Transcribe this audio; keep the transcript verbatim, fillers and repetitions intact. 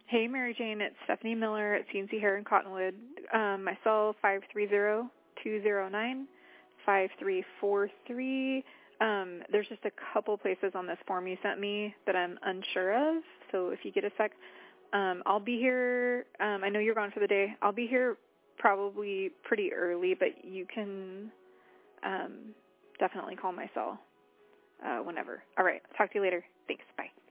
Hey, Mary Jane, it's Stephanie Miller at C N C Hair in Cottonwood. Um, my cell, five three zero, two zero nine, five three four three. Um, there's just a couple places on this form you sent me that I'm unsure of, so if you get a sec, um, I'll be here. Um, I know you're gone for the day. I'll be here probably pretty early, but you can um, definitely call my cell uh, whenever. All right, talk to you later. Thanks. Bye.